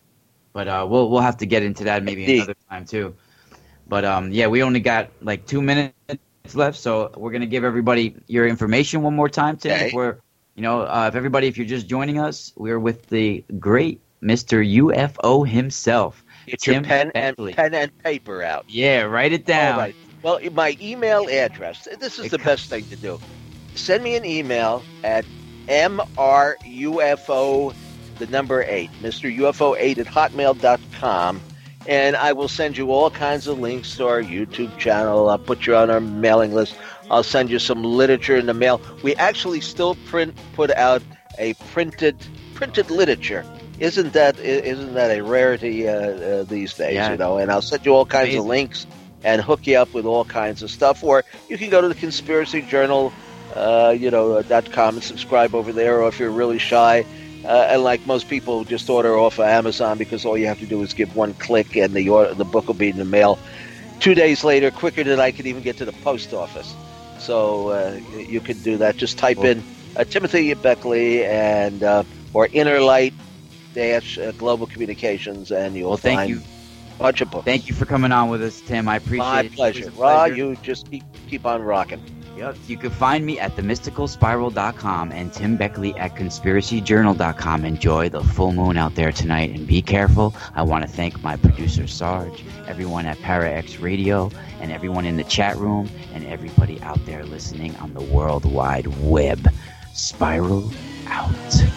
but uh, we'll we'll have to get into that maybe Indeed. another time too. But um, yeah, we only got like two minutes left, so we're gonna give everybody your information one more time, Tim. Okay. If we're, you know, uh, if everybody, if you're just joining us, we're with the great Mister U F O himself, Get Tim your pen and Beckley. pen and paper out. Yeah, write it down. All right. Well, my email address. This is It the co- best thing to do. Send me an email at M R U F O, the number eight, Mister U F O eight at hotmail dot com. And I will send you all kinds of links to our YouTube channel. I'll put you on our mailing list. I'll send you some literature in the mail. We actually still print put out a printed printed literature. Isn't that isn't that a rarity uh, uh, these days? Yeah. You know. And I'll send you all kinds of Amazing. links and hook you up with all kinds of stuff. Or you can go to the Conspiracy Journal, uh, you know, uh, dot com and subscribe over there. Or if you're really shy. Uh, and like most people, just order off of Amazon because all you have to do is give one click and the order, the book will be in the mail two days later, quicker than I could even get to the post office. So uh, you can do that. Just type in uh, Timothy Beckley and uh, or Innerlight dash uh, Global Communications, and you'll Well, thank find you. a bunch of books. Thank you for coming on with us, Tim. I appreciate My it. It pleasure. was a Ra, pleasure. you just keep keep on rocking. Yep. You can find me at the mystical spiral dot com and Tim Beckley at conspiracy journal dot com. Enjoy the full moon out there tonight and be careful. I want to thank my producer Sarge, everyone at ParaX Radio, and everyone in the chat room, and everybody out there listening on the World Wide Web. Spiral out.